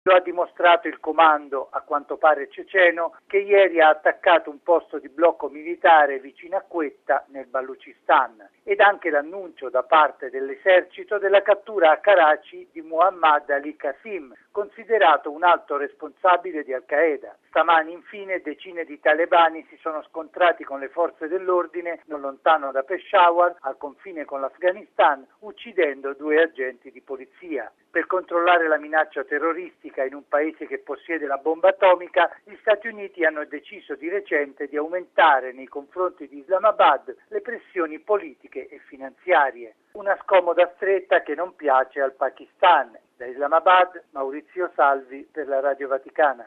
Lo ha dimostrato il comando, a quanto pare ceceno, che ieri ha attaccato un posto di blocco militare vicino a Quetta, nel Baluchistan, ed anche l'annuncio da parte dell'esercito della cattura a Karachi di Muhammad Ali Qasim, considerato un alto responsabile di Al-Qaeda. Stamani infine decine di talebani si sono scontrati con le forze dell'ordine non lontano da Peshawar, al confine con l'Afghanistan, uccidendo 2 agenti di polizia. Per controllare la minaccia terroristica in un paese che possiede la bomba atomica, gli Stati Uniti hanno deciso di recente di aumentare nei confronti di Islamabad le pressioni politiche e finanziarie. Una scomoda stretta che non piace al Pakistan. Da Islamabad, Maurizio Salvi per la Radio Vaticana.